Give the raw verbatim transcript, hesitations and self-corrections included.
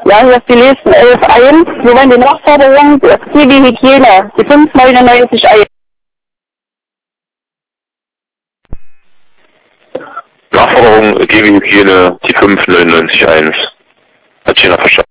Ja, hier ist die Lesen elf eins. Wir wollen die Nachforderung, die wie Hygiene, die fünf neunundneunzig eins. Nachforderung, G wie Hygiene, die fünf neunundneunzig eins. Hat jeder verstanden?